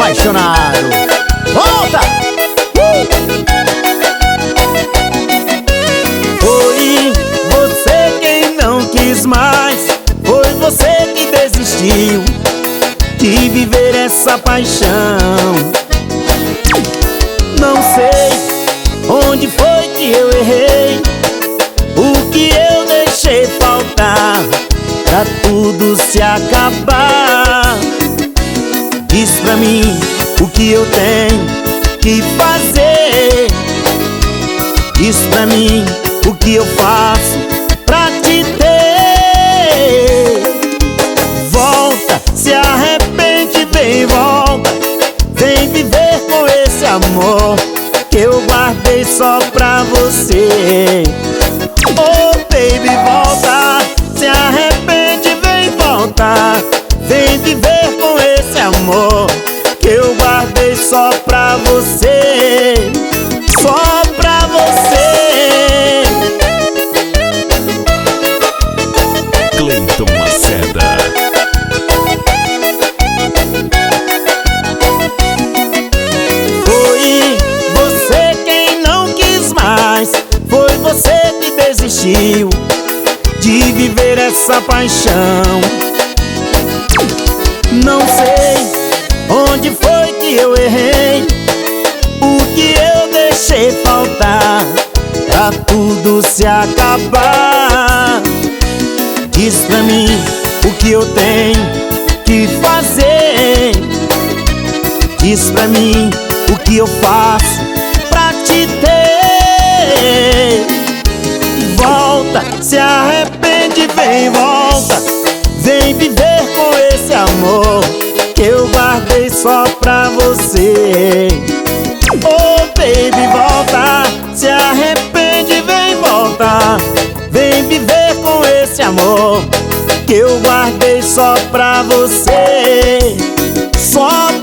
apaixonado. Volta! Foi você quem não quis mais, foi você que desistiu de viver essa paixão. Não sei onde foi que eu errei, o que eu deixei faltar pra tudo se acabar. Diz pra mim o que eu tenho que fazer, diz pra mim o que eu faço pra te ter. Volta, se arrepende, vem, volta, vem viver com esse amor que eu guardei só pra você. Oh baby, volta, se arrepende, vem, volta, vem viver com esse amor que eu guardei só pra você. Só pra você. Cleiton Maceda. Foi você quem não quis mais, foi você que desistiu de viver essa paixão. Não sei onde foi que eu errei, o que eu deixei faltar pra tudo se acabar. Diz pra mim o que eu tenho que fazer, diz pra mim o que eu faço pra te ter. Volta, se arrepende, vem, volta, vem viver com esse amor que eu guardei só pra você. Oh baby, volta, se arrepende, vem, volta, vem viver com esse amor que eu guardei só pra você. Só